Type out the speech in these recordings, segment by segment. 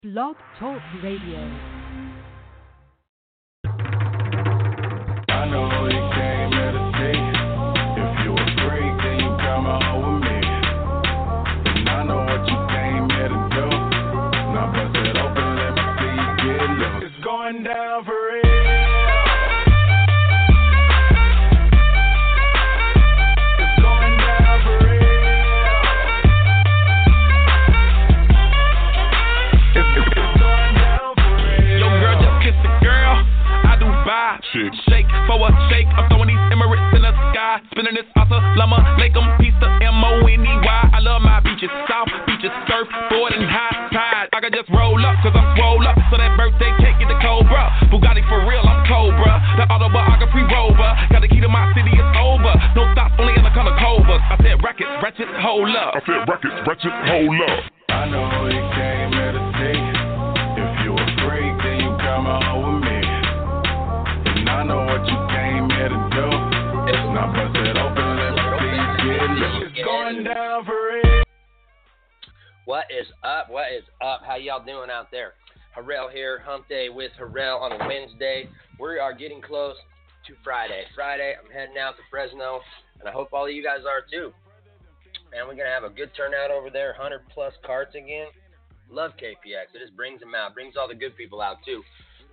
Blog Talk Radio. I know you came here to see. If you a freak, then you come out with me. And I know what you came here to do. Now bust it open, let me see you get loose. It's going down for real. Shake for a shake, I'm throwing these Emirates in the sky. Spinning this Assalamu Alaikum, pizza, M-O-N-E-Y. I love my beaches, south beaches, surfboard and high tide. I can just roll up, cause I'm swole up. So that birthday cake get the Cobra. Bugatti for real, I'm Cobra. The autobiography rover. Got the key to my city, it's over. No stops, only in the color Cobras. I said rackets, ratchet, hold up. I said rackets, ratchet, hold up. I know you came here to see. If you a freak, then you come out with me. I know what you came here to do. Now bust it open, let me see you get loose. It's going down for real. What is up? What is up? How y'all doing out there? Harrell here, Hump Day with Harrell on a Wednesday. We are getting close to Friday. I'm heading out to Fresno, and I hope all of you guys are too. Man, we're going to have a good turnout over there, 100 plus carts again. Love KPX. It just brings them out, brings all the good people out too.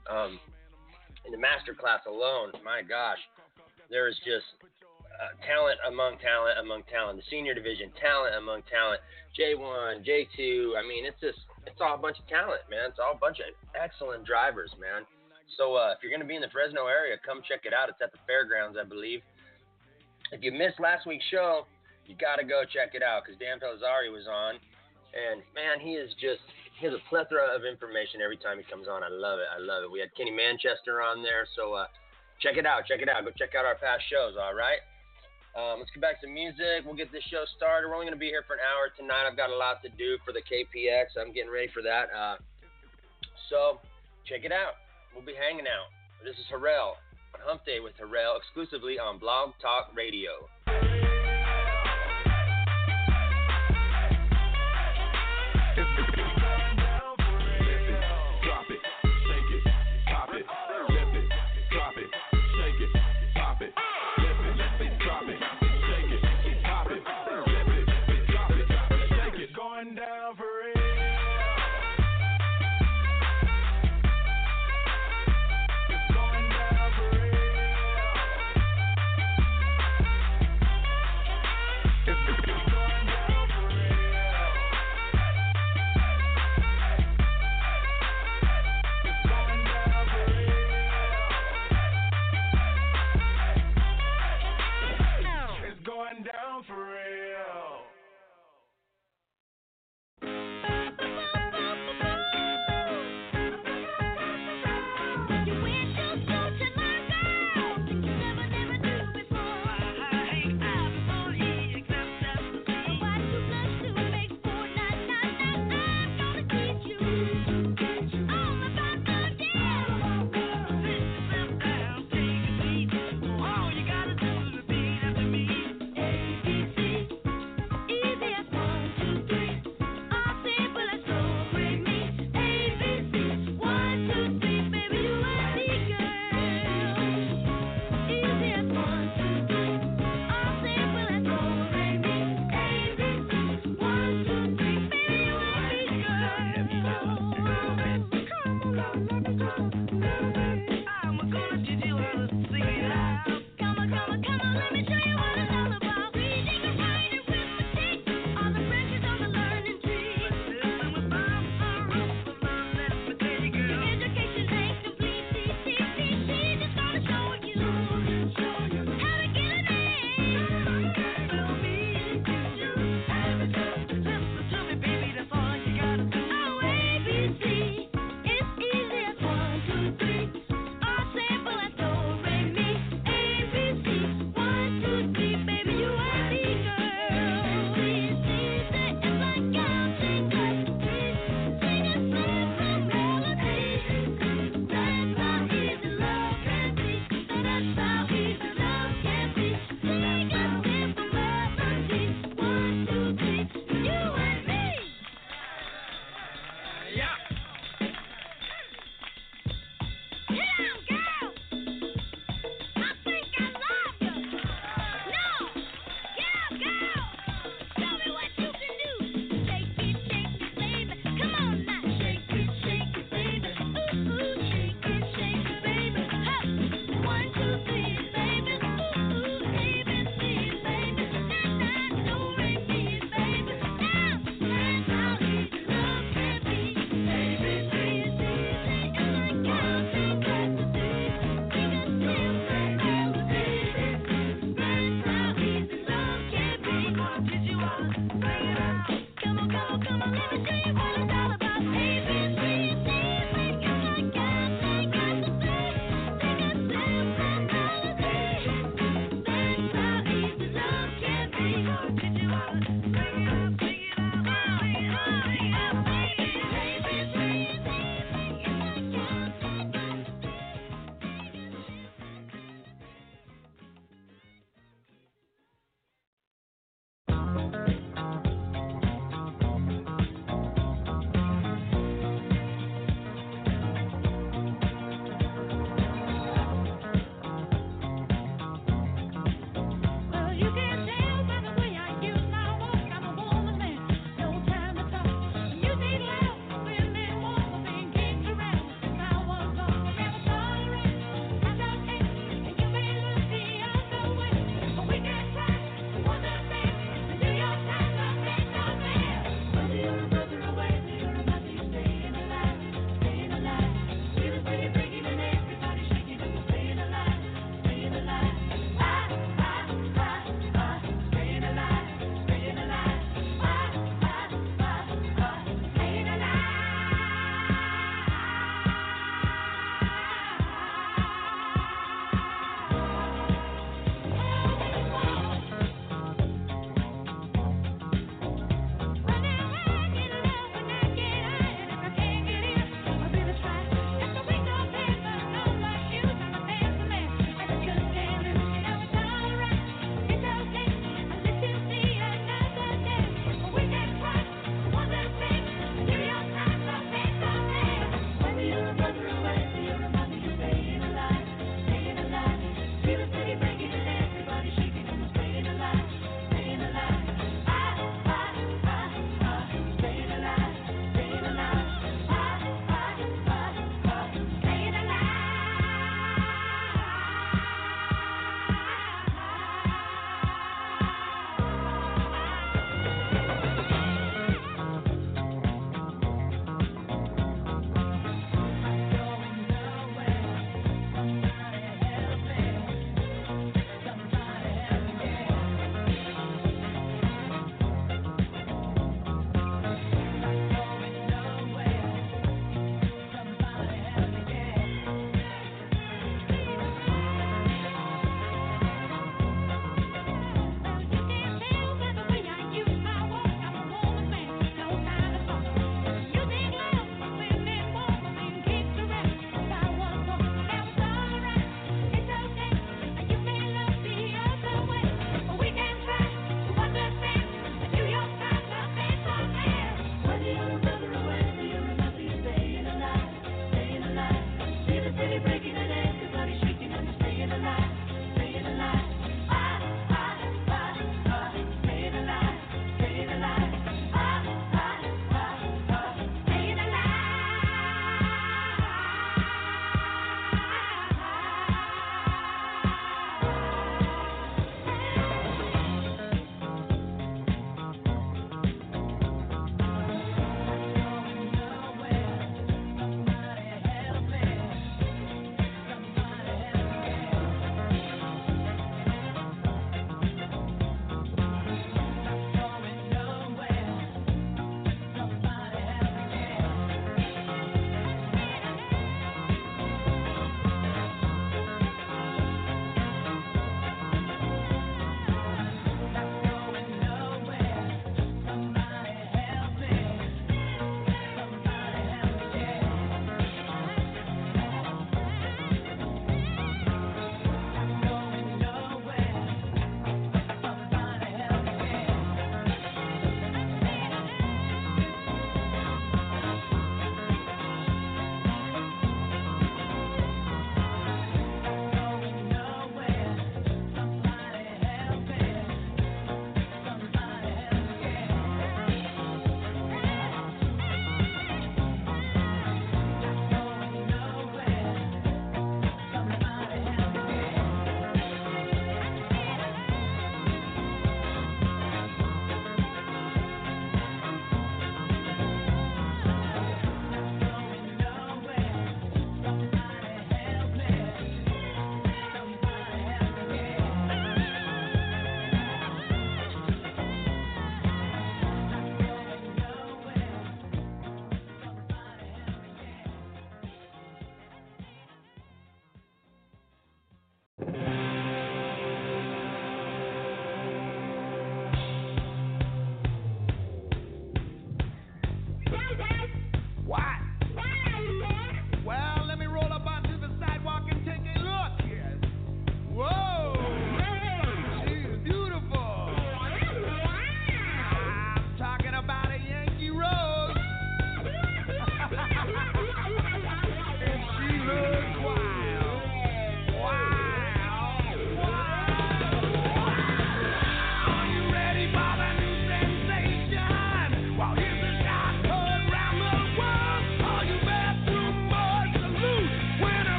In the master class alone, my gosh, there is just talent among talent. The senior division, talent among talent. J1, J2. I mean, it's all a bunch of talent, man. It's all a bunch of excellent drivers, man. So if you're going to be in the Fresno area, come check it out. It's at the fairgrounds, I believe. If you missed last week's show, you got to go check it out because Dan Pellizzari was on. And, man, he has a plethora of information every time he comes on. I love it. We had Kenny Manchester on there, so check it out. Go check out our past shows, all right? Let's get back to music. We'll get this show started. We're only going to be here for an hour tonight. I've got a lot to do for the KPX. I'm getting ready for that. So check it out. We'll be hanging out. This is Harrell on Hump Day with Harrell, exclusively on Blog Talk Radio.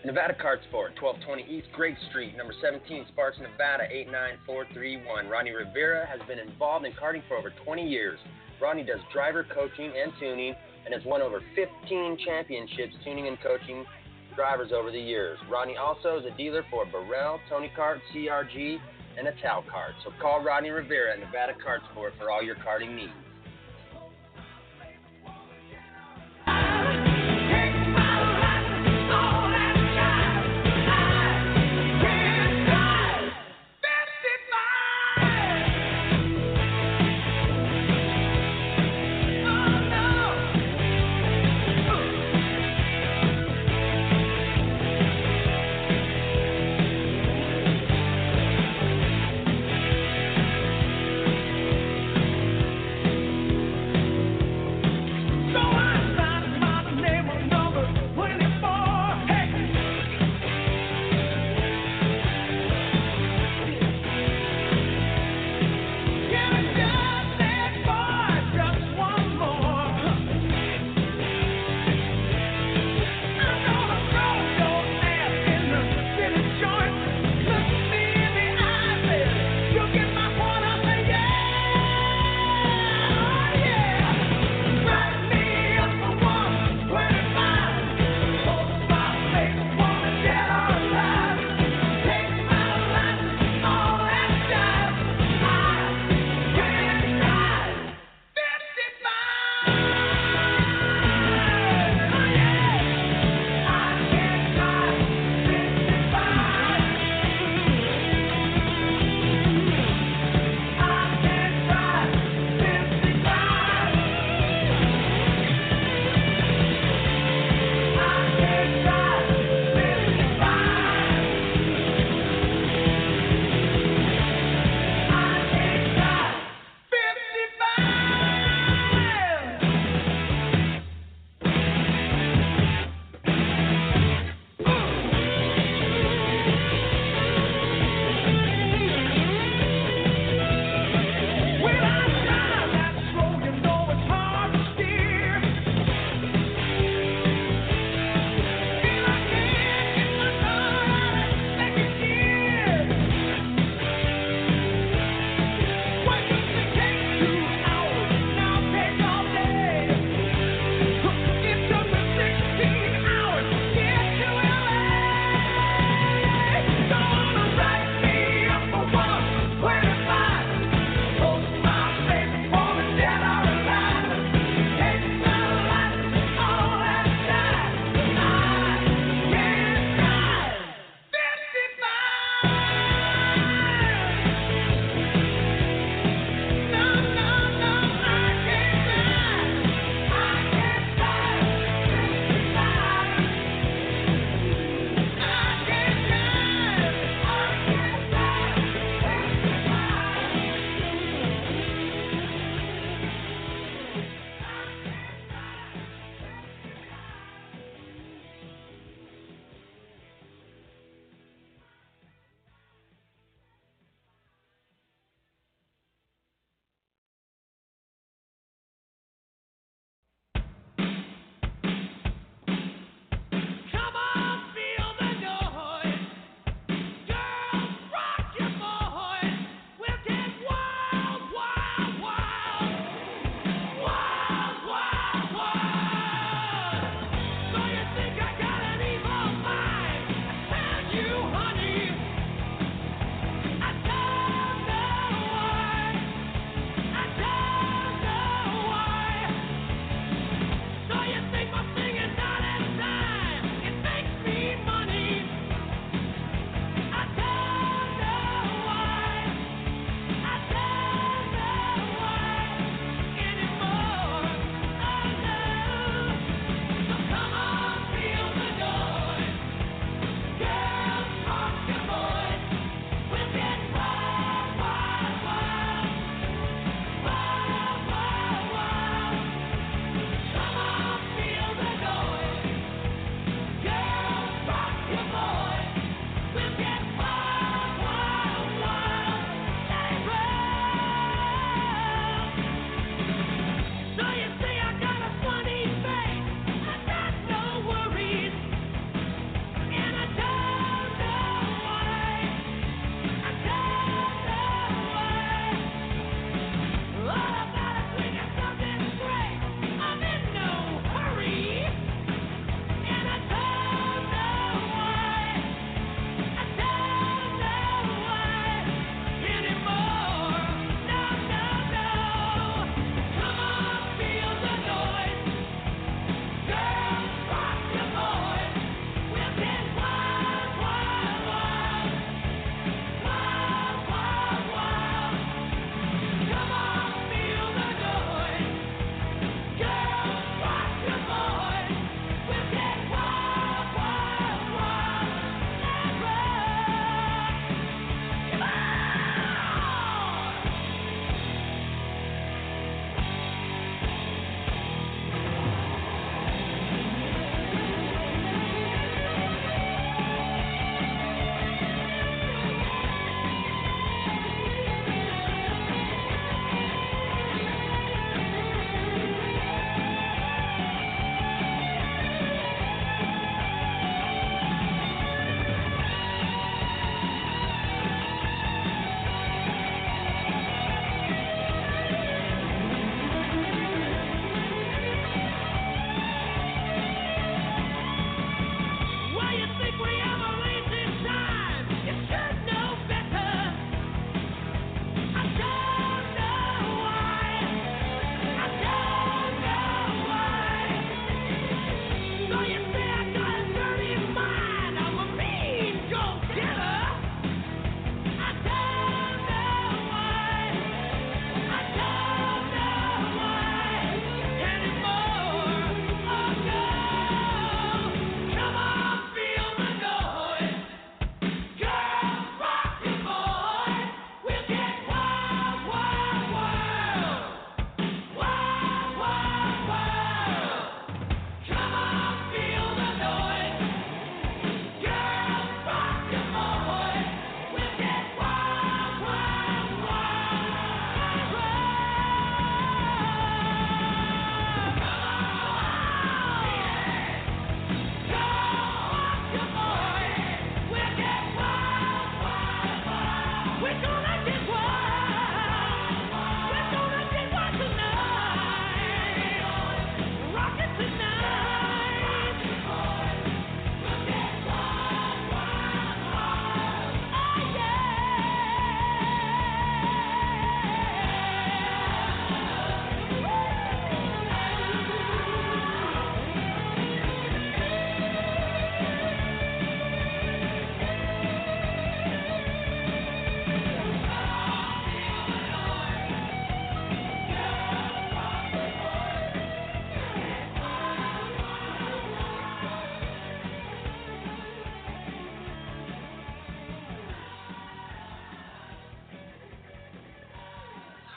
Nevada Kart Sport, 1220 East Great Street, number 17, Sparks, Nevada, 89431. Ronnie Rivera has been involved in karting for over 20 years. Ronnie does driver coaching and tuning and has won over 15 championships tuning and coaching drivers over the years. Ronnie also is a dealer for Burrell, Tony Kart, CRG, and Ital Kart. So call Ronnie Rivera at Nevada Kart Sport for all your karting needs.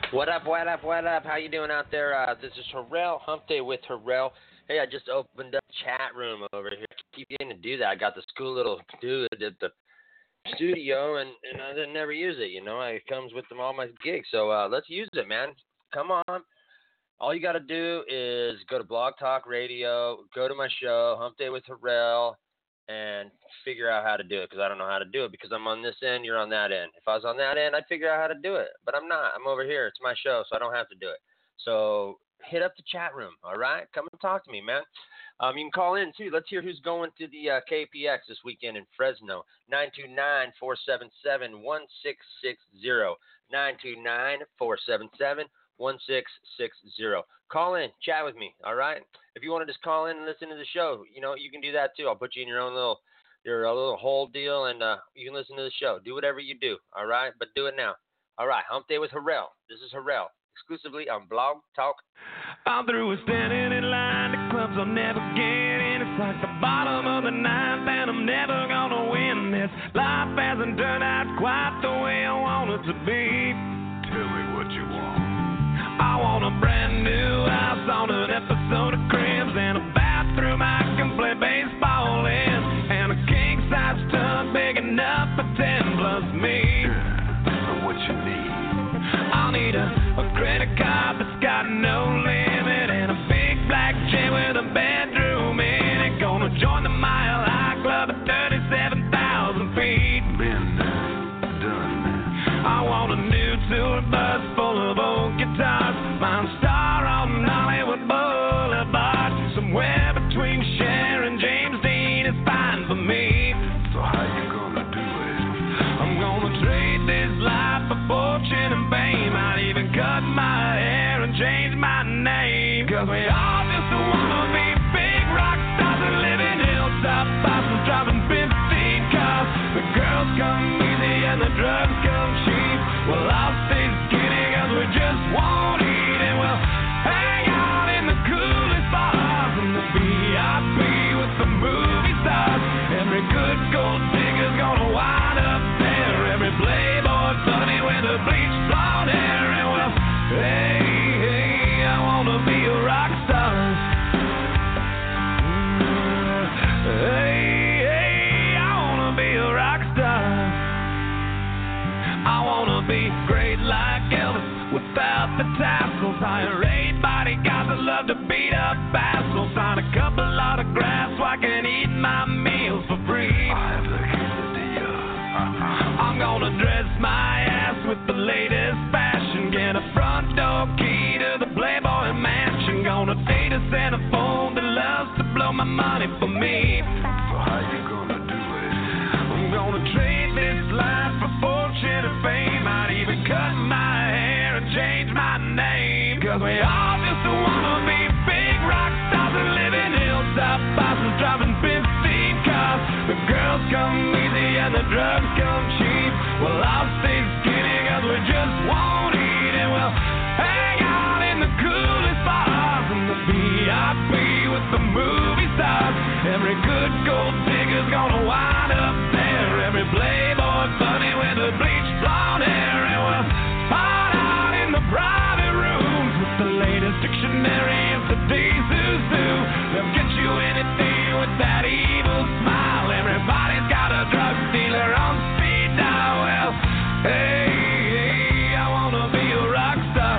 What up? How you doing out there? This is Harrell, Hump Day with Harrell. Hey, I just opened up chat room over here. I keep getting to do that. I got this cool little dude at the studio, and I didn't never use it, you know. It comes with all my gigs, so let's use it, man. Come on. All you got to do is go to Blog Talk Radio, go to my show, Hump Day with Harrell, and figure out how to do it, because I don't know how to do it, because I'm on this end, you're on that end. If I was on that end, I'd figure out how to do it, but I'm not. I'm over here. It's my show, so I don't have to do it. So hit up the chat room, all right? Come and talk to me, man. You can call in, too. Let's hear who's going to the KPX this weekend in Fresno. 929-477-1660. 929-477-1660. Call in. Chat with me, all right? If you want to just call in and listen to the show, you know, you can do that, too. I'll put you in your own little whole deal, and you can listen to the show. Do whatever you do, all right? But do it now. All right, Hump Day with Harrell. This is Harrell, exclusively on Blog Talk. I'm through with standing in line. The clubs I'll never get in. It's like the bottom of the ninth, and I'm never gonna win this. Life hasn't turned out quite the way I want it to be. Tell me what you want. I want a brand new house on an episode of Cribs, and a bathroom I can play baseball in, and a king-size tub big enough for 10 plus me. Yeah. What you need? I'll need a credit card that's got no limit, and a big black jet with a bedroom in it. Gonna join the Mile High Club at 37,000 feet. Been done. I want a new tour bus full of old guitars. Mine star on Hollywood Boulevard. Somewhere between Cher and James Dean is fine for me. So how you gonna do it? I'm gonna trade this life for fortune and fame. I'd even cut my hair and change my name. 'Cause we all just wanna be big rock stars and live in hilltop houses, driving 15 cars. The girls come easy and the drugs come cheap. Well, I'll stay skinny 'cause we just won't eat, and we'll hang out in the coolest bars in the VIP with the movie stars. Every good gold digger's gonna wind up there. Every playboy bunny with a bleached blonde hair, and well, hey, I wanna be a rock star. Hey, I wanna be a rock star. I wanna be great like Elvis without the tassels. Hire 8 bodyguards that love to beat up assholes. Sign a couple autographs so I can eat my meals for free. I have the quesadilla. I'm gonna dress my ass with the latest fashion. Get a front door key to the Playboy Mansion. Gonna date a centerfold that loves to blow my money for me. So how you gonna do it? I'm gonna trade this life for fortune and fame. I'd even cut my hair and change my name. 'Cause we all just wanna be big rock stars and live in hilltop houses, driving 15 cars. The girls come easy and the drugs come cheap. Well, I'll stay skinny 'cause we just won't eat, and we'll hang out in the coolest bars in the VIP with the movie stars. Every good gold digger's gonna wind up there. Every playboy bunny with a bleached blonde hair, and we'll hide out in the private rooms with the latest dictionary of today's who's who. They'll get you anything with that evil smile. Everybody's got a drug dealer on speed dial. Well, hey, I wanna be a rock star.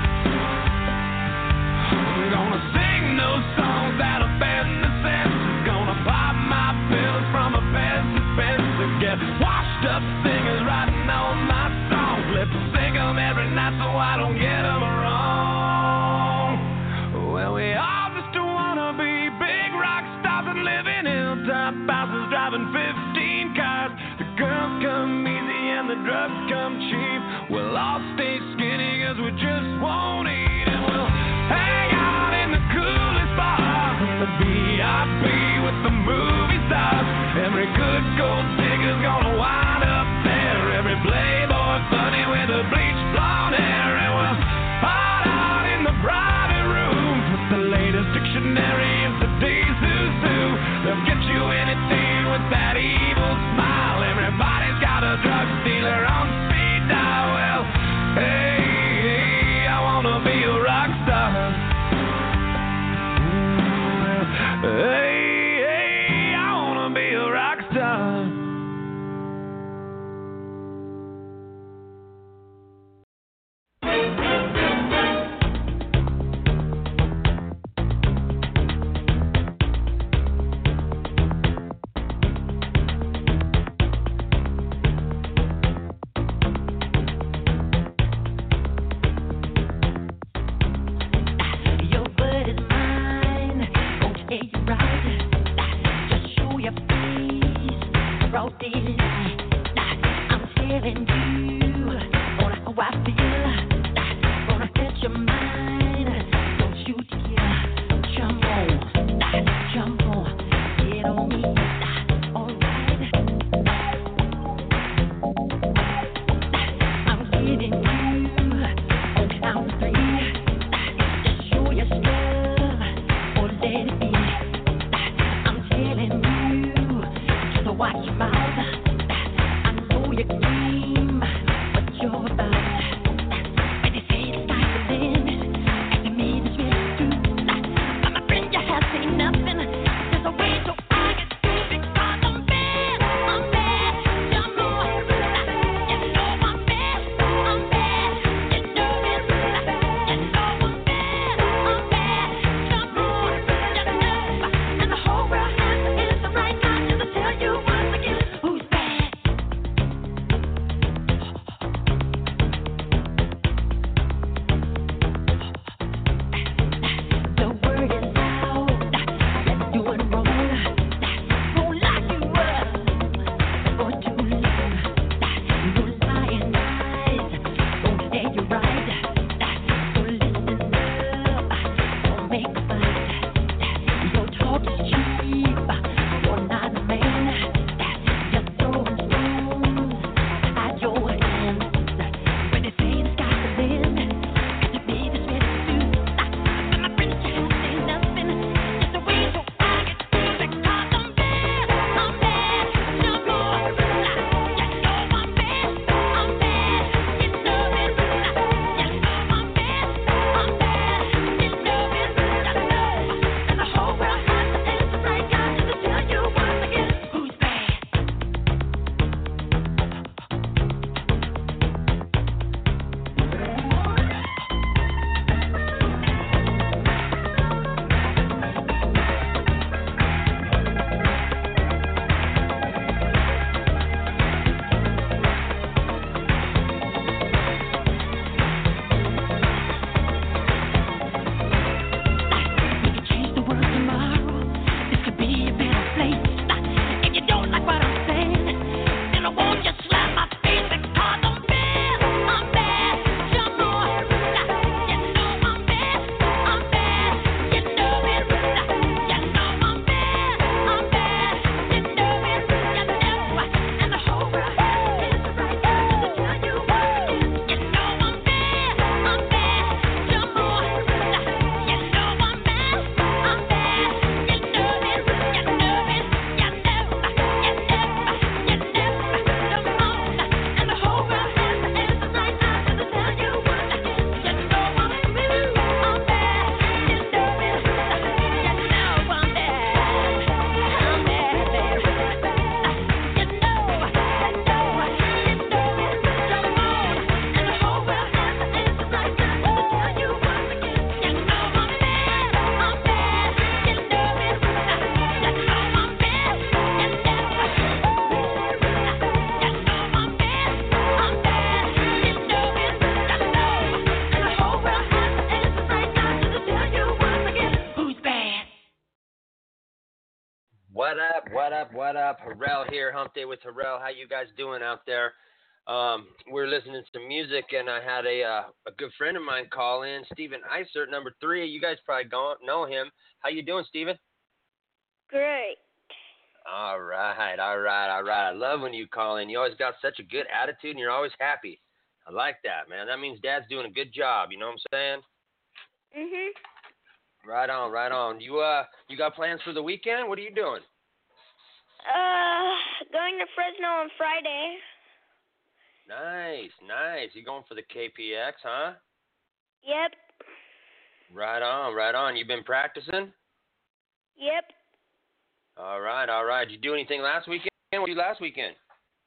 I'm gonna sing those songs that offend the senses. Gonna pop my pills from a best dispenser. Get washed up singers writing on my songs. Lip sync 'em every night so I don't get 'em wrong. Well, we all just wanna be big rock stars and live in hilltop houses, driving 15 cars. The girls come easy and the drugs come cheap. We'll all stay skinny 'cause we just won't eat, and we'll hang out in the coolest bars in the VIP with the movie stars. Every good gold digger's gonna wind up there. Every playboy bunny with a bleached blonde hair, and we'll hide out in the private rooms with the latest dictionary of today's who's who. They'll get you anything with that evil smile. Everybody's got a drug dealer on speed dial. Well, What up? Harrell here, Hump Day with Harrell. How you guys doing out there? We're listening to some music, and I had a good friend of mine call in, Steven Isert, number 3. You guys probably don't know him. How you doing, Steven? Great. All right. I love when you call in. You always got such a good attitude, and you're always happy. I like that, man. That means Dad's doing a good job. You know what I'm saying? Mhm. Right on. You got plans for the weekend? What are you doing? Going to Fresno on Friday. Nice. You going for the KPX, huh? Yep. Right on. You been practicing? Yep. All right. Did you do anything last weekend? What did you do last weekend?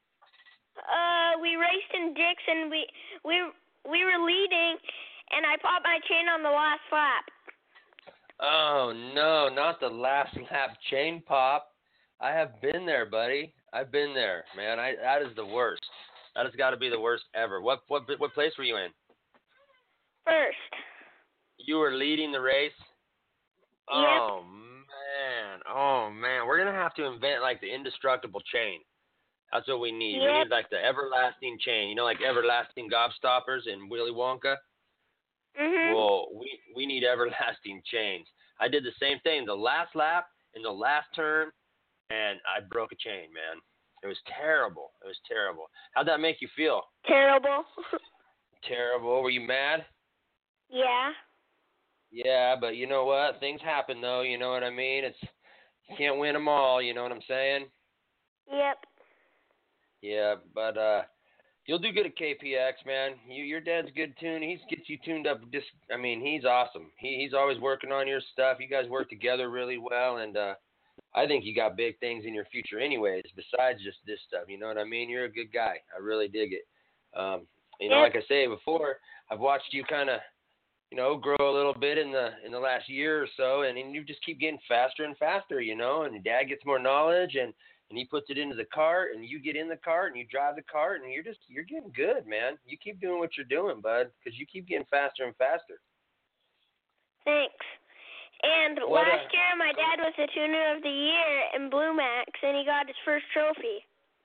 We raced in Dix, and we were leading, and I popped my chain on the last lap. Oh, no, not the last lap chain pop. I have been there, buddy. I've been there, man. That is the worst. That has got to be the worst ever. What place were you in? First. You were leading the race? Yep. Oh, man. We're going to have to invent, like, the indestructible chain. That's what we need. Yep. We need, like, the everlasting chain. You know, like everlasting gobstoppers in Willy Wonka? Mhm. Well, we need everlasting chains. I did the same thing. The last lap in the last turn, and I broke a chain, man. It was terrible. How'd that make you feel? Terrible. terrible. Were you mad? Yeah. Yeah, but you know what? Things happen, though. You know what I mean? You can't win them all. You know what I'm saying? Yep. Yeah, but you'll do good at KPX, man. Your dad's good tune. He gets you tuned up. He's awesome. He's always working on your stuff. You guys work together really well, and I think you got big things in your future, anyways. Besides just this stuff, you know what I mean? You're a good guy. I really dig it. Like I say before, I've watched you kind of, grow a little bit in the last year or so, and you just keep getting faster and faster, and your dad gets more knowledge, and he puts it into the cart, and you get in the cart, and you drive the cart, and you're getting good, man. You keep doing what you're doing, bud, because you keep getting faster and faster. Thanks. And last year, my dad was the tuner of the year in Blue Max, and he got his first trophy.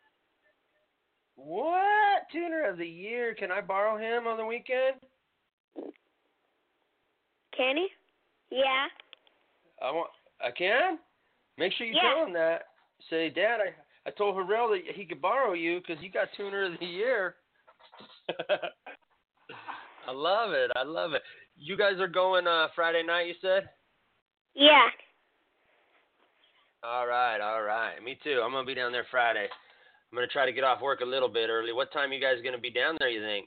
What? Tuner of the year? Can I borrow him on the weekend? Can he? Yeah. I can? Make sure you tell him that. Say, Dad, I told Harrell that he could borrow you because you got tuner of the year. I love it. I love it. You guys are going Friday night, you said? Yeah. All right. Me too. I'm going to be down there Friday. I'm going to try to get off work a little bit early. What time are you guys going to be down there, you think?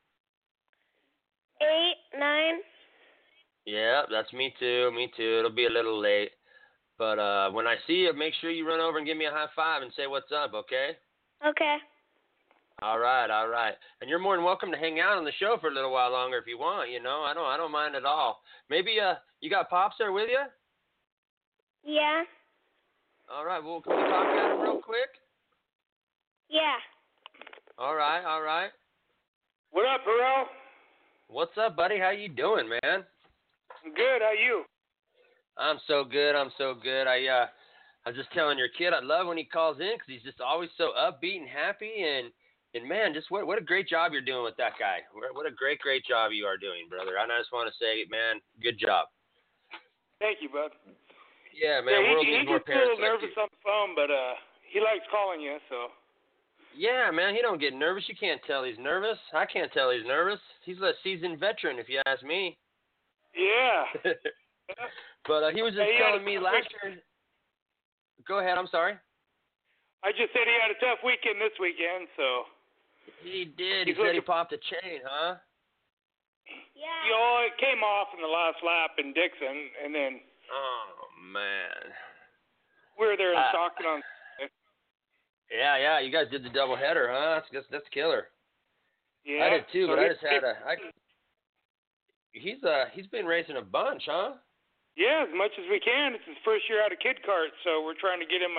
8, 9. Yeah, that's me too. It'll be a little late. But when I see you, make sure you run over and give me a high five and say what's up, okay? Okay. All right. And you're more than welcome to hang out on the show for a little while longer if you want, I don't mind at all. Maybe you got Pops there with you? Yeah. All right, well, can we talk at him real quick? Yeah. All right. What up, Harrell? What's up, buddy? How you doing, man? Good. How you? I'm so good. I was just telling your kid I love when he calls in because he's just always so upbeat and happy. And man, just what a great job you're doing with that guy. What a great job you are doing, brother. And I just want to say, man, good job. Thank you, bud. Yeah, man. He's just a little nervous on the phone, but he likes calling you, so. Yeah, man, he don't get nervous. You can't tell he's nervous. I can't tell he's nervous. He's a seasoned veteran, if you ask me. Yeah. But he was just telling me last year. Go ahead. I'm sorry. I just said he had a tough weekend this weekend, so. He did. He said he popped a chain, huh? Yeah. It came off in the last lap in Dixon, and then. Oh man. We were there in Stockton on. Yeah. You guys did the double header, huh? That's killer. Yeah. I did too, but I just had He's been racing a bunch, huh? Yeah, as much as we can. It's his first year out of kid kart, so we're trying to get him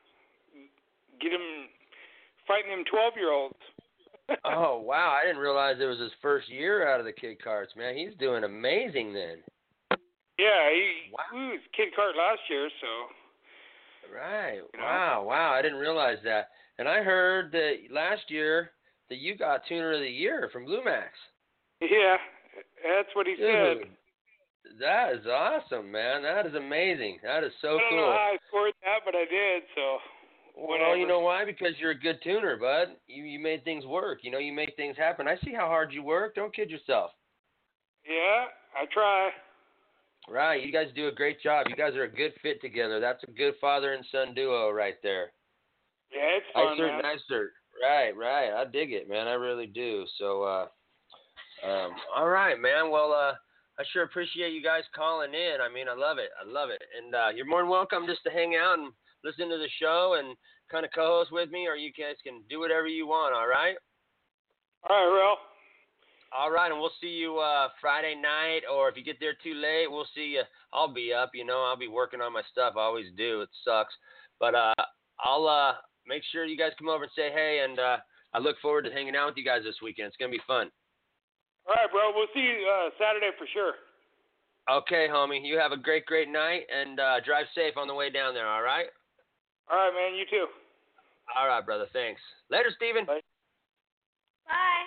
fighting them 12-year-olds. Oh wow! I didn't realize it was his first year out of the kid karts, man. He's doing amazing then. Yeah, he was kid kart last year, so. Right. Wow. I didn't realize that. And I heard that last year that you got Tuner of the Year from Blue Max. Yeah, that's what he said. That is awesome, man. That is amazing. That is so cool. I don't know how I scored that, but I did, so. Whatever. Well, you know why? Because you're a good tuner, bud. You made things work. You make things happen. I see how hard you work. Don't kid yourself. Yeah, I try. Right. You guys do a great job. You guys are a good fit together. That's a good father and son duo right there. Yeah, it's fun, man. Nice cert. Right. I dig it, man. I really do. So, all right, man. Well, I sure appreciate you guys calling in. I mean, I love it. And you're more than welcome just to hang out and listen to the show and kind of co-host with me, or you guys can do whatever you want, all right? All right, Ralph. All right, and we'll see you Friday night, or if you get there too late, we'll see you. I'll be up, I'll be working on my stuff. I always do. It sucks. But I'll make sure you guys come over and say hey, and I look forward to hanging out with you guys this weekend. It's going to be fun. All right, bro. We'll see you Saturday for sure. Okay, homie. You have a great night, and drive safe on the way down there, all right? All right, man. You too. All right, brother. Thanks. Later, Steven. Bye. Bye.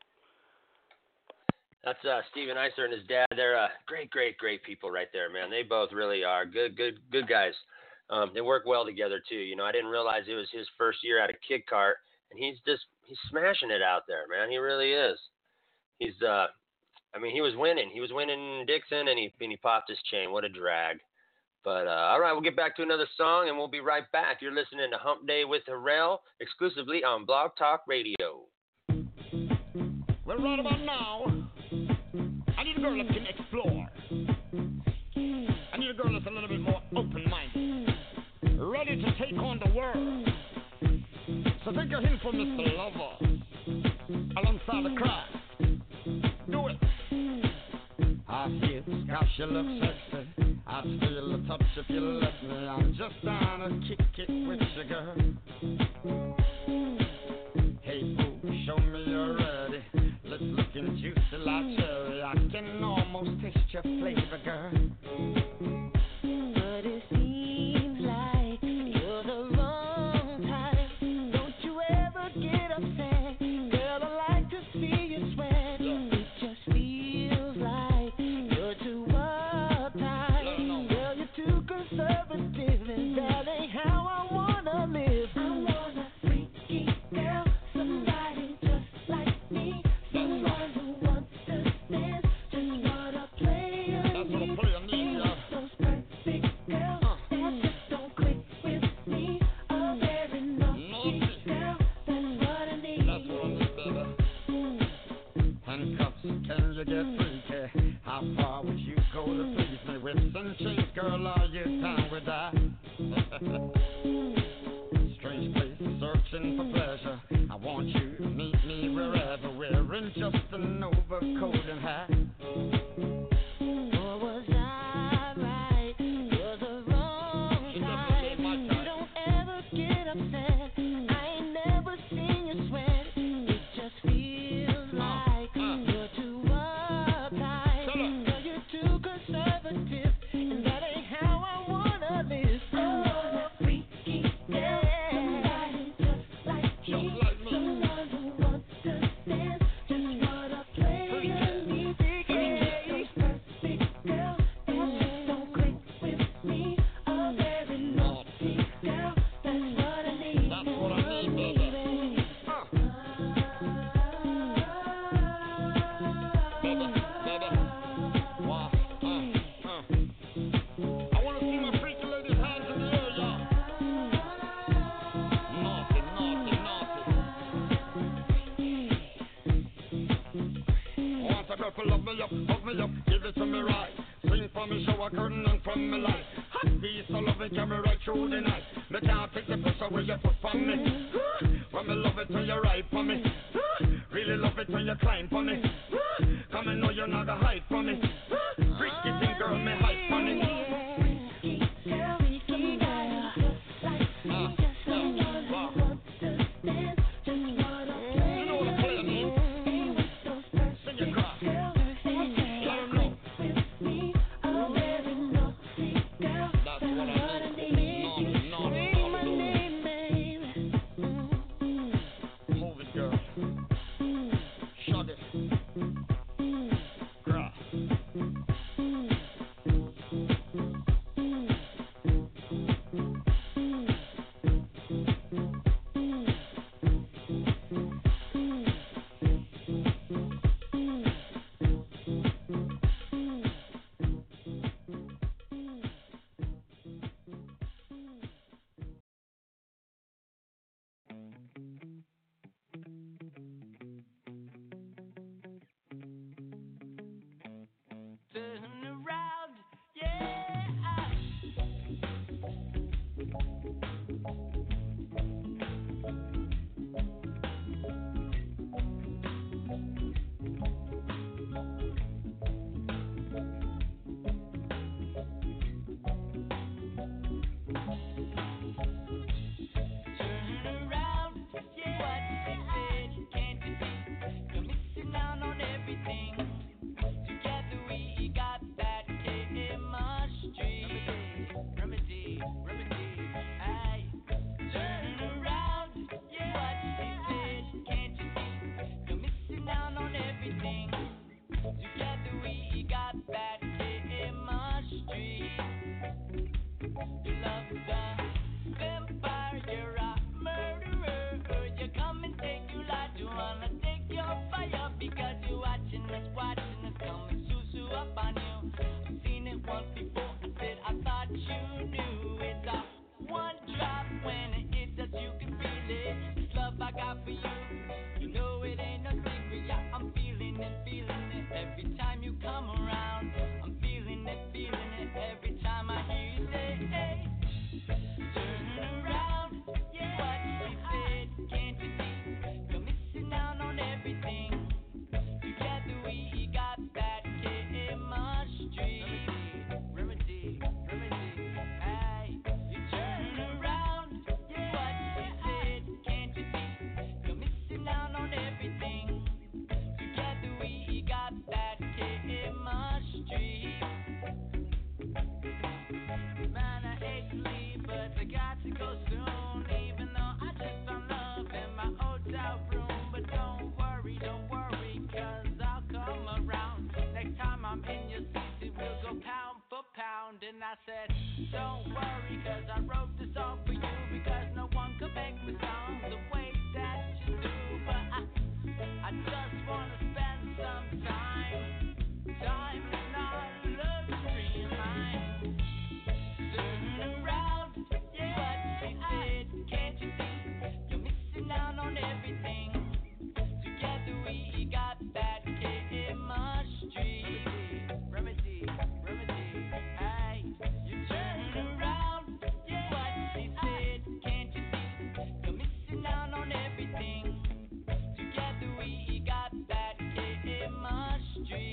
That's Steven Eisler and his dad. They're great people right there, man. They both really are good guys. They work well together too. I didn't realize it was his first year out of kid kart, and he's smashing it out there, man. He really is. He's he was winning. He was winning Dixon, and he popped his chain. What a drag. But all right, we'll get back to another song, and we'll be right back. You're listening to Hump Day with Harrell, exclusively on Blog Talk Radio. Well, right about now, I need a girl that can explore. I need a girl that's a little bit more open-minded, ready to take on the world. So take a hint from Mr. Lover, alongside the crowd. Do it. I see it, gosh, you look sexy. I feel the touch if you let me. I'm just down to kick it with you, girl. Hey, boo, show me you're ready. Let's look in juicy like cherry. I can almost taste your flavor, girl. But it seems like you're the wrong type. Don't you ever get upset. Girl, I like to see you sweat. It just feels like you're too uptight. Girl, you're too conservative, and that ain't how I wanna live. I want a freaky girl, somebody just like me. Someone who wants to dance, just what a player needs. Those perfect girls that just don't click with me. A very naughty girl, that's what I need. That's what I need, baby. Handcuffs, can you get freaky? How far would you go to please me? Whips and chains, girl, are you down with that? Strange place, searching for pleasure. I want you to meet me wherever, wearing just an overcoat and hat. Or was I right? You're the wrong type. You don't ever get upset. I ain't never seen you sweat. It just feels like you're too uptight. Girl, you're too conservative, and that ain't how I wanna live. I want a freaky girl, somebody just like me. Someone who wants to dance, just what a player needs. Those perfect girls that just don't click with me. A very naughty girl, that's what I need. That's what I need, baby. Baby. Wow. I want to see my freaky lady's hands in the air, y'all. Naughty. I want a girl to love me up, hug me up, give it to me right. Sing for me, show a curtain and from me light. Hot piece of love it carry right through the night. Me can't take the pressure where you put from me. When me love it when you ride for me. Really love it when you climb for me. Come and know you're not gonna hide from me. Freaky thing, girl, me hide from me. Move it, girl. Shut it. feeling it every time you come around. I'm feeling it every time I hear you say, hey. Turning around, yeah. What she said, can't you see? You're missing out on everything. Together we got that chemistry. Remedy. Hey, you turning around, yeah. What she said, can't you see? You're missing out on everything. Together we got that chemistry. Man, I hate to leave, but I got to go soon. Even though I just found love in my hotel room. But don't worry, cause I'll come around. Next time I'm in your city, we'll go pound for pound. And I said, don't worry, cause I wrote this song for you. Because no one could make me sound the way that you do. But I just wanna spend some time in our luxury line. Turning around, yeah. What she said, can't you see? You're missing out on everything. Together we got that chemistry. Remedy. Hey, you turning around, yeah. What she said, can't you see? You're missing out on everything. Together we got that chemistry.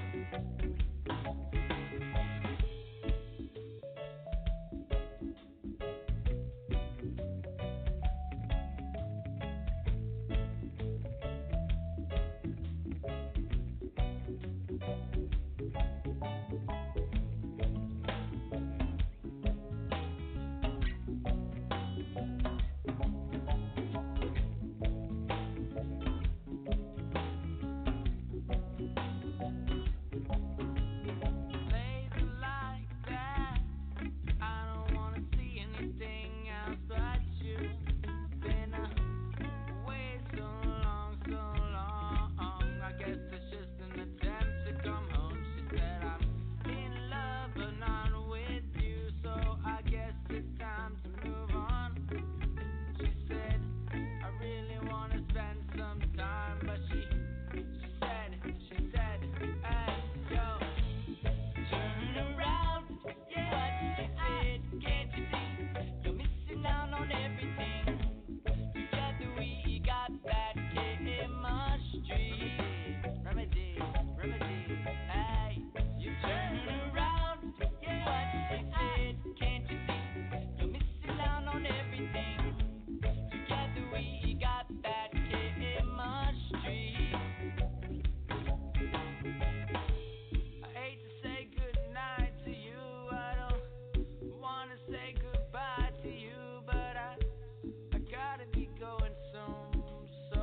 Later like that, I don't wanna see anything else but you. Been away so long. I guess it's just an attempt to come home. She said I'm in love but not with you, so I guess it's time to move on. She said I really wanna spend some time, but she said, hey, yo. Turning around, yeah. What she said, can't you see? You're missing out on everything. Together we got that chemistry. Remedy. Hey, you turning around, yeah. What she said, can't you see? You're missing out on everything. Together we got that chemistry. I hate to say goodnight to you. I don't wanna say goodbye to you, but I gotta be going soon. So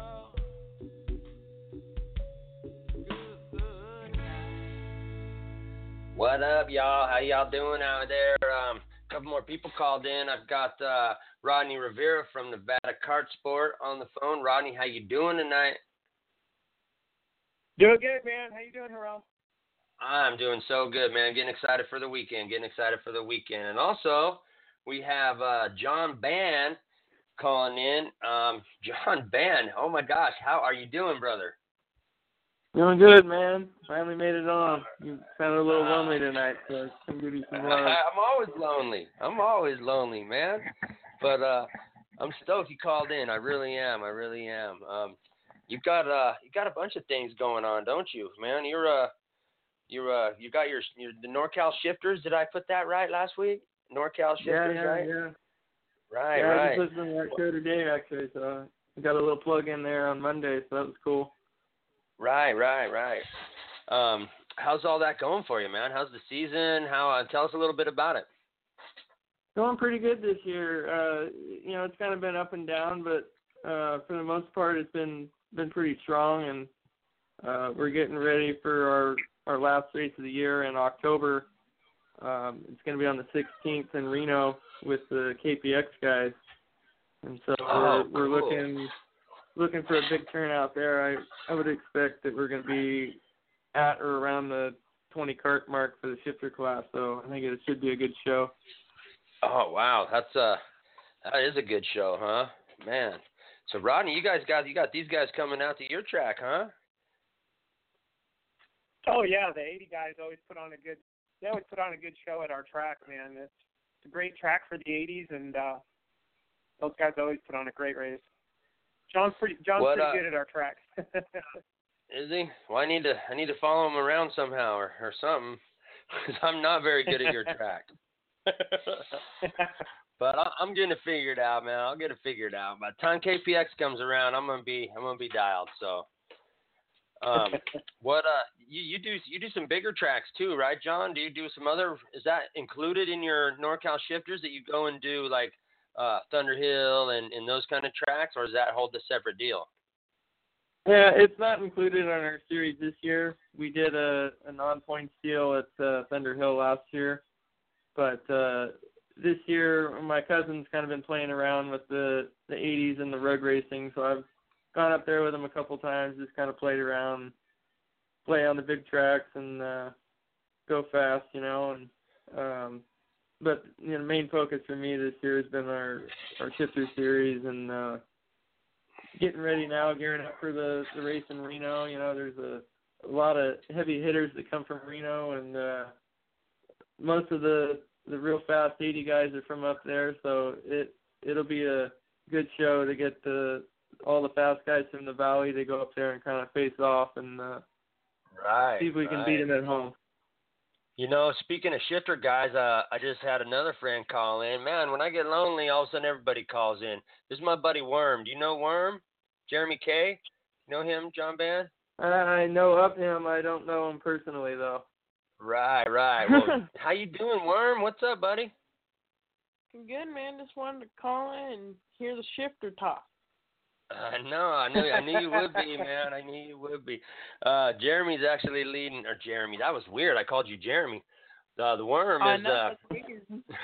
good night. What up, y'all? How y'all doing out there? A couple more people called in. I've got Rodney Rivera from Nevada Kart Sport on the phone. Rodney, how you doing tonight? Doing good, man. How you doing, Harrell? I'm doing so good, man. Getting excited for the weekend. And also, we have John Ban calling in. John Ban, oh my gosh, how are you doing, brother? Doing good, man. Finally made it on. You sounded a little lonely tonight, so I'm give you some love. I'm always lonely, man. But I'm stoked you called in. I really am. You got a bunch of things going on, don't you, man? You got the NorCal Shifters. Did I put that right last week? NorCal Shifters, right? Yeah. Right. I just listened to that show today, actually, so I got a little plug in there on Monday, so that was cool. Right. How's all that going for you, man? How's the season? Tell us a little bit about it. Going pretty good this year. It's kind of been up and down, but for the most part, it's been pretty strong, and we're getting ready for our last race of the year in October. It's going to be on the 16th in Reno with the KPX guys, and so we're looking for a big turnout there. I would expect that we're going to be at or around the 20 cart mark for the shifter class, so I think it should be a good show. Oh wow, that is a good show, huh, man? So Rodney, you got these guys coming out to your track, huh? Oh yeah, the 80 guys always put on a good. They always put on a good show at our track, man. It's a great track for the 80s, and those guys always put on a great race. John's pretty good at our tracks. Is he? Well, I need to follow him around somehow or something, because I'm not very good at your track. But I'm gonna figure it out, man. I'll get it figured out. By the time KPX comes around, I'm gonna be dialed. So, you do some bigger tracks too, right, John? Do you do some other? Is that included in your NorCal shifters that you go and do like Thunder Hill and those kind of tracks, or does that hold a separate deal? Yeah, it's not included on our series this year. We did a non-points deal at Thunder Hill last year, but this year my cousin's kind of been playing around with the 80s and the road racing, so I've gone up there with him a couple times, just kind of played around, play on the big tracks and go fast, you know. And but the main focus for me this year has been our shifter series and getting ready now, gearing up for the race in Reno. You know, there's a lot of heavy hitters that come from Reno, and most of the real fast 80 guys are from up there, so it'll be a good show to get all the fast guys from the valley. They go up there and kind of face off and see if we can beat them at home. You know, speaking of shifter guys, I just had another friend call in. Man, when I get lonely, all of a sudden everybody calls in. This is my buddy Worm. Do you know Worm? Jeremy K? You know him, John Band? I know of him. I don't know him personally, though. Right. Well, how you doing, Worm? What's up, buddy? Good, man. Just wanted to call in and hear the shifter talk. I knew you would be, man. I knew you would be. Jeremy's actually leading, or Jeremy. That was weird. I called you Jeremy. The Worm is. That's weird.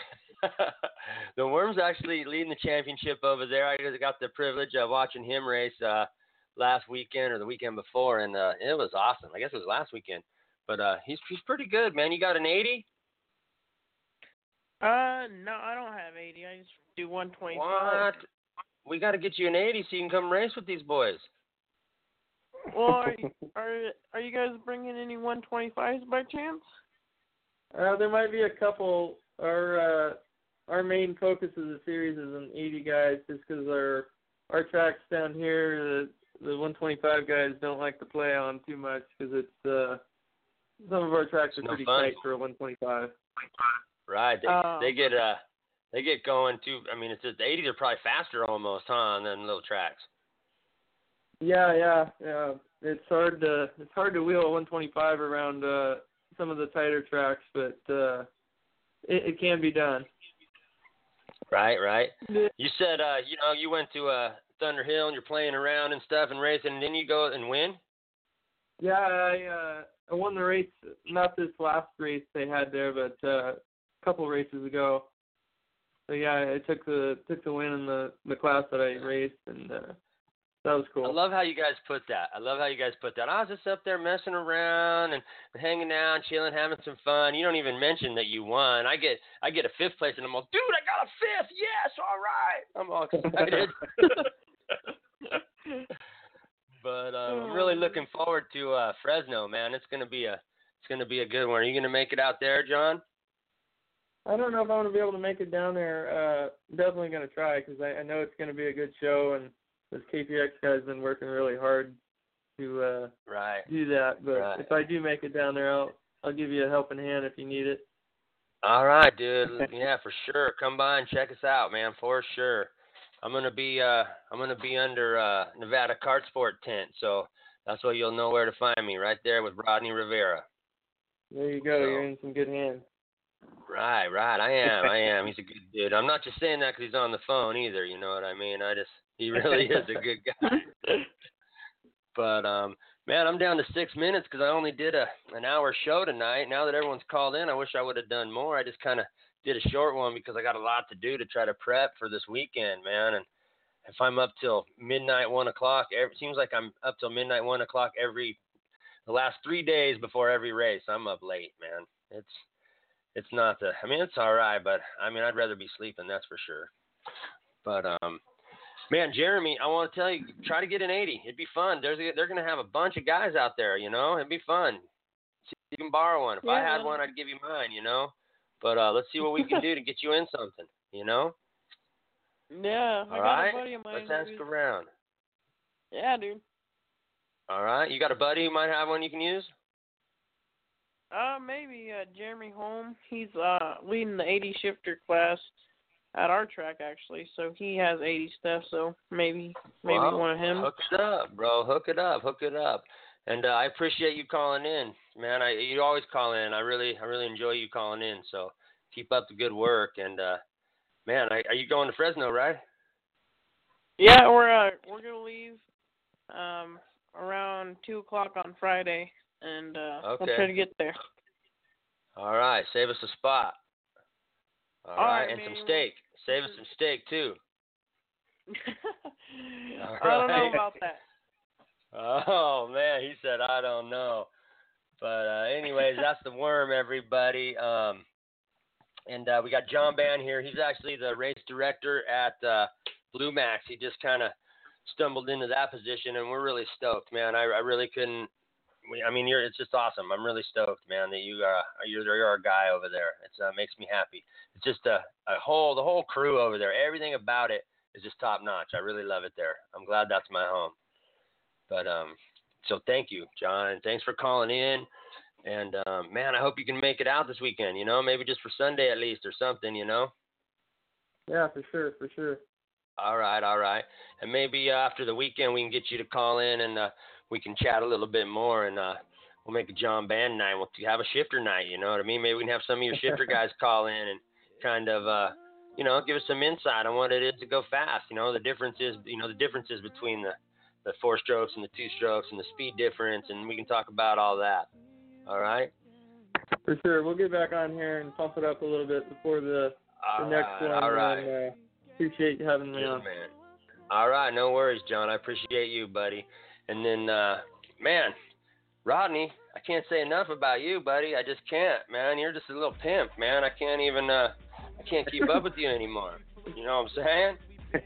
The Worm's actually leading the championship over there. I got the privilege of watching him race last weekend or the weekend before, and it was awesome. I guess it was last weekend, but he's pretty good, man. You got an 80? No, I don't have 80. I just do 125. What? We got to get you an 80 so you can come race with these boys. Well, are you guys bringing any 125s by chance? There might be a couple. Our main focus of the series is on 80 guys, just because our tracks down here, the 125 guys don't like to play on too much, because it's some of our tracks are pretty tight for a 125. Right. They get going too. I mean, it's just the 80s are probably faster almost, huh, than little tracks. Yeah. It's hard to wheel a 125 around some of the tighter tracks, but it can be done. Right. You said you went to Thunder Hill and you're playing around and stuff and racing, and then you go and win. Yeah, I won the race. Not this last race they had there, but a couple races ago. So yeah, I took the win in the class that I raced, and that was cool. I love how you guys put that. I was just up there messing around and hanging out, chilling, having some fun. You don't even mention that you won. I get a fifth place, and I'm all, dude, I got a fifth. Yes, all right. I'm all excited. But I'm really looking forward to Fresno, man. It's gonna be a good one. Are you gonna make it out there, John? I don't know if I'm going to be able to make it down there. Definitely going to try, because I know it's going to be a good show, and this KPX guy's been working really hard to do that. But if I do make it down there, I'll give you a helping hand if you need it. All right, dude. Yeah, for sure. Come by and check us out, man, for sure. I'm going to be under Nevada Kart Sport tent, so that's why you'll know where to find me, right there with Rodney Rivera. There you go. You're in some good hands. Right. I am. He's a good dude. I'm not just saying that because he's on the phone either. You know what I mean? He really is a good guy. But man, I'm down to 6 minutes because I only did an hour show tonight. Now that everyone's called in, I wish I would have done more. I just kind of did a short one because I got a lot to do to try to prep for this weekend, man. And if I'm up till midnight, 1 o'clock, it seems like I'm up till midnight, 1 o'clock the last 3 days before every race. I'm up late, man. It's not it's all right, but I'd rather be sleeping, that's for sure. But man, Jeremy, I want to tell you, try to get an 80. It'd be fun. They're going to have a bunch of guys out there, you know. It'd be fun. See if you can borrow one. If I Yeah. had one, I'd give you mine, you know. But let's see what we can do to get you in something, you know. Yeah, I All got right. a buddy of mine. Let's ask around. Yeah, dude. All right. You got a buddy who might have one you can use? Maybe Jeremy Holm. He's leading the 80 shifter class at our track actually, so he has 80 stuff. So maybe Well, one of him. Hook it up, bro. Hook it up. And I appreciate you calling in, man. You always call in. I really enjoy you calling in. So keep up the good work. And man, are you going to Fresno, right? Yeah, we're gonna leave around 2:00 on Friday, and we'll try to get there. All right, save us a spot. All right, and man. some steak. Save us some steak too. I don't know about that. Oh man, he said I don't know. But anyways, that's the Worm, everybody. And we got John Ban here. He's actually the race director at Blue Max. He just kind of stumbled into that position, and we're really stoked, man. I really couldn't. I mean, it's just awesome. I'm really stoked, man, that you're our guy over there. It makes me happy. It's just the whole crew over there. Everything about it is just top notch. I really love it there. I'm glad that's my home. But so thank you, John, and thanks for calling in. And man, I hope you can make it out this weekend. You know, maybe just for Sunday at least or something. You know. Yeah, for sure. All right. And maybe after the weekend we can get you to call in and we can chat a little bit more and we'll make a John Band night. We'll have a shifter night, you know what I mean? Maybe we can have some of your shifter guys call in and kind of, you know, give us some insight on what it is to go fast. You know, the differences between the 4 strokes and the 2 strokes and the speed difference, and we can talk about all that. All right? For sure. We'll get back on here and pump it up a little bit before the next one. All right. And, appreciate you having me on. Man. All right, no worries, John. I appreciate you, buddy. And then, man, Rodney, I can't say enough about you, buddy. I just can't, man. You're just a little pimp, man. I can't even, I can't keep up with you anymore. You know what I'm saying?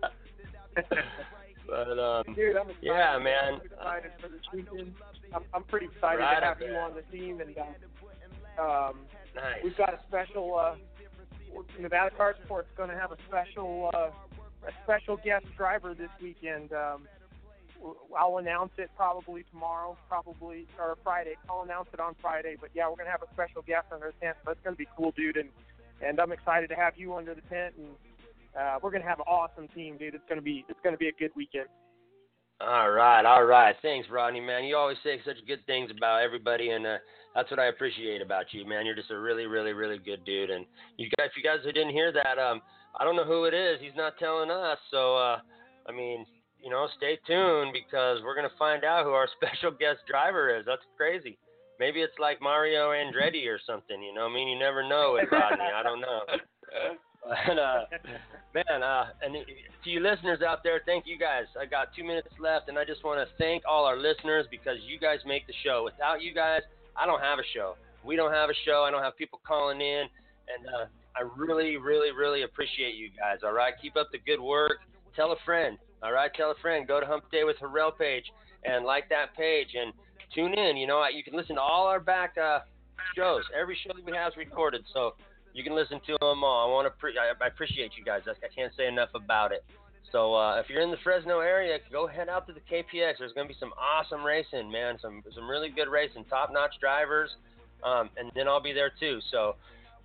But, dude, I'm excited. yeah, man. I'm excited for this weekend. I'm pretty excited to have you on the team, and nice. We've got a special. Nevada Kart Sport's going to have a special guest driver this weekend. I'll announce it probably tomorrow, or Friday. I'll announce it on Friday. But yeah, we're going to have a special guest under the tent. So it's going to be cool, dude. And I'm excited to have you under the tent. And we're going to have an awesome team, dude. It's going to be a good weekend. All right. Thanks, Rodney, man. You always say such good things about everybody, and that's what I appreciate about you, man. You're just a really, really, really good dude. And if you guys didn't hear that, I don't know who it is. He's not telling us. So, I mean, you know, stay tuned because we're going to find out who our special guest driver is. That's crazy. Maybe it's like Mario Andretti or something, you know. I mean, you never know with Rodney. I don't know. And, man, and to you listeners out there, thank you guys. I got 2 minutes left, and I just want to thank all our listeners because you guys make the show. Without you guys, I don't have a show. We don't have a show. I don't have people calling in, and I really, really, really appreciate you guys, all right? Keep up the good work. Tell a friend, all right? Tell a friend. Go to Hump Day with Harrell page and like that page and tune in. You know, you can listen to all our back shows. Every show that we have is recorded, so you can listen to them all. I appreciate you guys. I can't say enough about it. So if you're in the Fresno area, go head out to the KPX. There's going to be some awesome racing, man. Some really good racing, top-notch drivers, and then I'll be there too. So,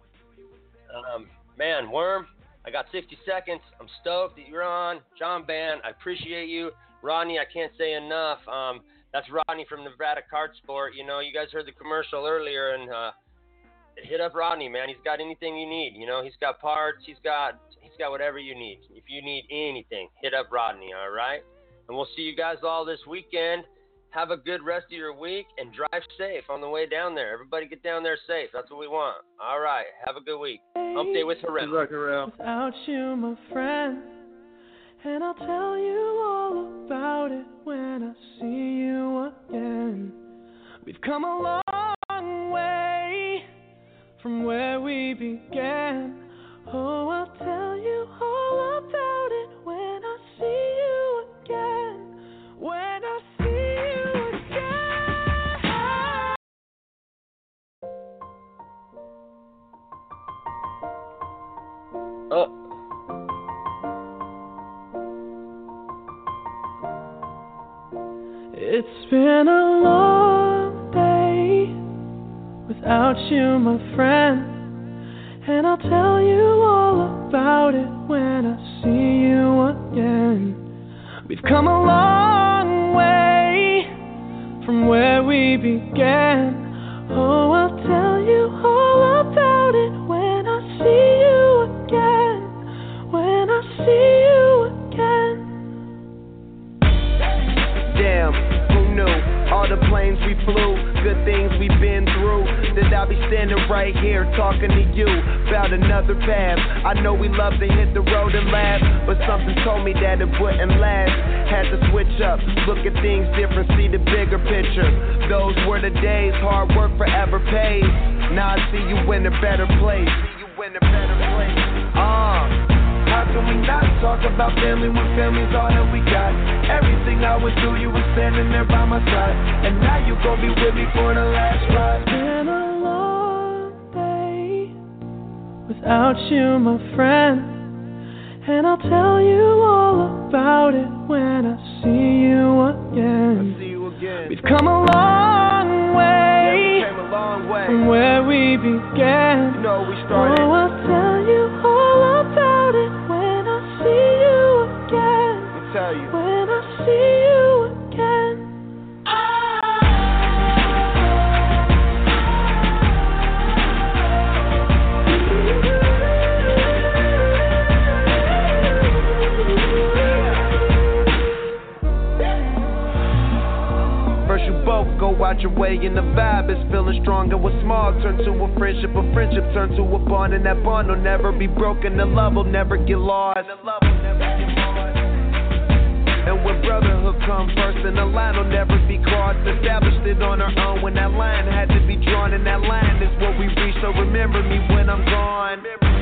man, Worm, I got 60 seconds. I'm stoked that you're on. John Ban, I appreciate you. Rodney, I can't say enough. That's Rodney from Nevada Kart Sport. You know, you guys heard the commercial earlier, and hit up Rodney, man. He's got anything you need. You know, he's got parts. He's got whatever you need. If you need anything, hit up Rodney, all right? And we'll see you guys all this weekend. Have a good rest of your week and drive safe on the way down there. Everybody get down there safe. That's what we want. All right. Have a good week. Hump Day with Harrell. Good luck, Harrell. Without you, my friend, and I'll tell you all about it when I see you again. We've come a long way from where we began. Oh, I'll tell you all about it when I see you again. When I see It's been a long day without you, my friend, and I'll tell you all about it when I see you again. We've come a long way from where we began. Oh, I'll tell you all about it when I see you again. When I see you again. Damn, who knew? All the planes we flew, good things we've been through. That I'll be standing right here talking to you about another path. I know we love to hit the road and laugh, but something told me that it wouldn't last. Had to switch up, look at things different, see the bigger picture. Those were the days, hard work forever pays. Now I see you in a better place. How can we not talk about family when family's all that we got? Everything I went through, you were standing there by my side, and now you gon' be with me for the last ride. It's been a long day without you, my friend, and I'll tell you all about it when I see you again. We've come a long way, from where we began. You know we started. Oh, I'll tell you all about it when I see you again. I'll tell you. When I see you again. First you both go out your way and the vibe is feeling strong. And what's small turn to a friendship turn to a bond, and that bond will never be broken. The love will never get lost. And when brotherhood comes first, and the line will never be crossed. Established it on our own when that line had to be drawn, and that line is what we reach. So remember me when I'm gone.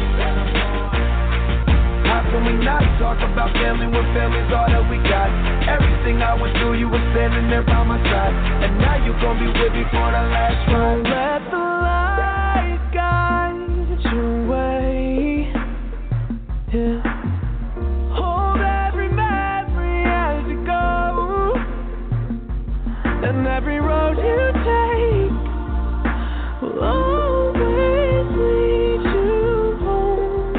How can we not talk about family when family's all that we got? Everything I went through, you were standing there by my side, and now you gon' be with me for the last ride. Let the light guide your way. Yeah. Hold every memory as you go, and every road you take will always lead you home.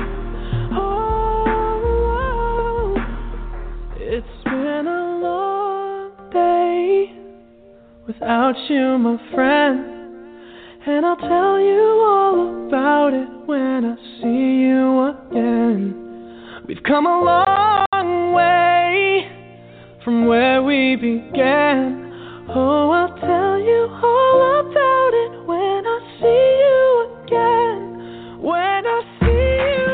Oh, it's been a long day without you, my friend, and I'll tell you all about it when I see you again. We've come a long way from where we began. Oh, I'll tell you all about it when I see you again. When I see you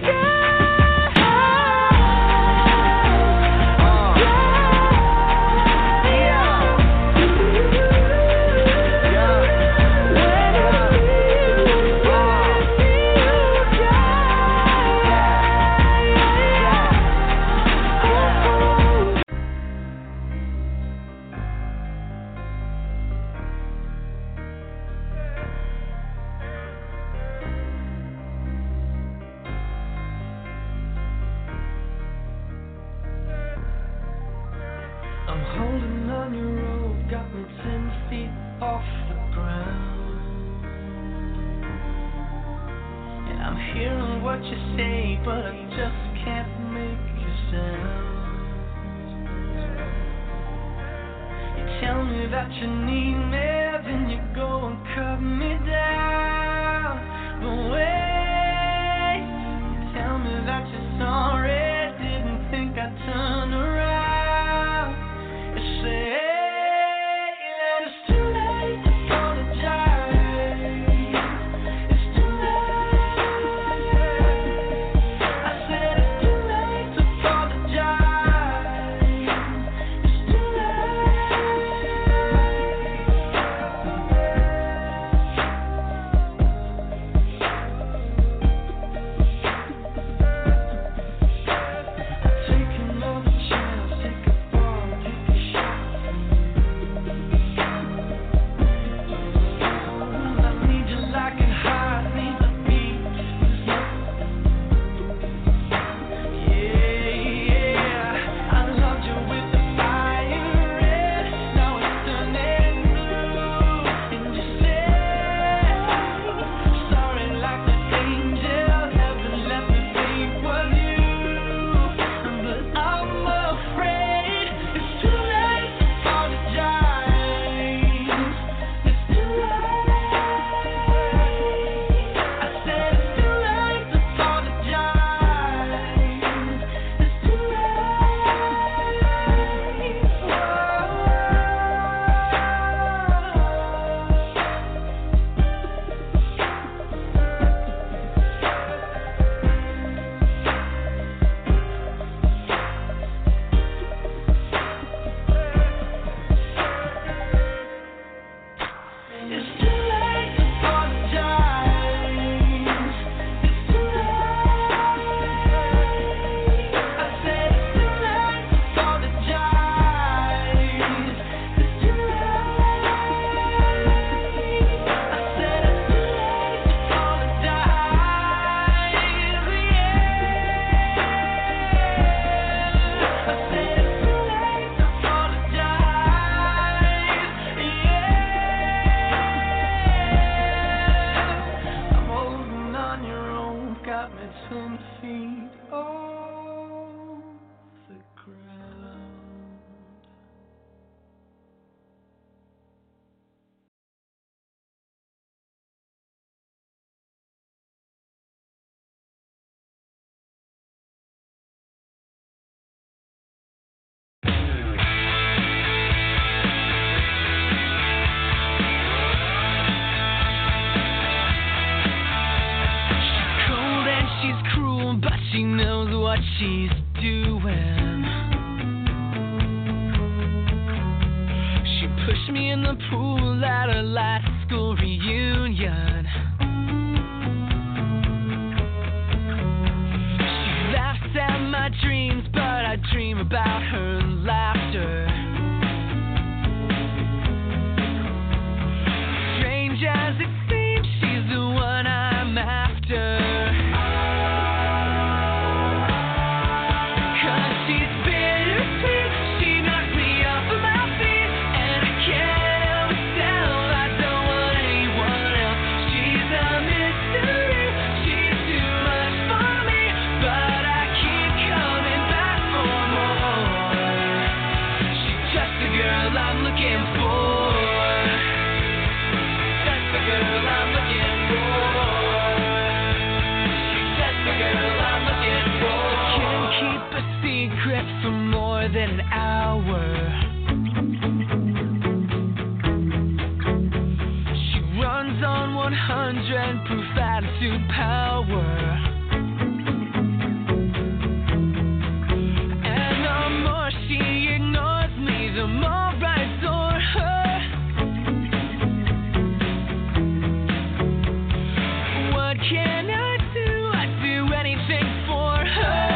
I'm holding on your rope, got me 10 feet off the ground, and I'm hearing what you say, but I just can't make a sound. You tell me that you need me, then you go and cut me down. But wait, you tell me that you're sorry, didn't think I'd turn around. She knows what she's doing. She pushed me in the pool at her last school reunion. She laughs at my dreams, but I dream about her laughter. Strange as it seems, she's the one I'm after. For more than an hour. She runs on 100 proof attitude power. And the more she ignores me, the more I adore her. What can I do? I'd do anything for her.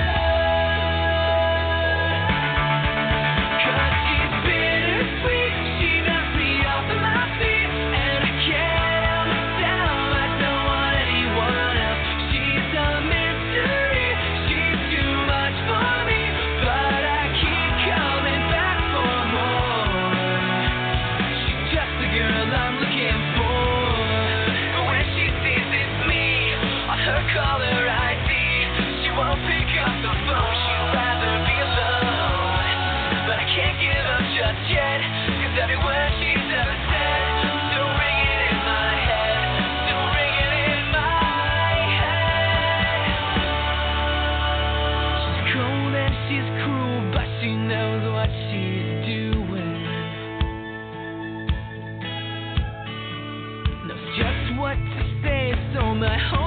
Caller ID, she won't pick up the phone. She'd rather be alone, but I can't give up just yet. 'Cause every word she's ever said still ringing in my head, still ringing in my head. She's cold and she's cruel, but she knows what she's doing. Knows just what to say, so my whole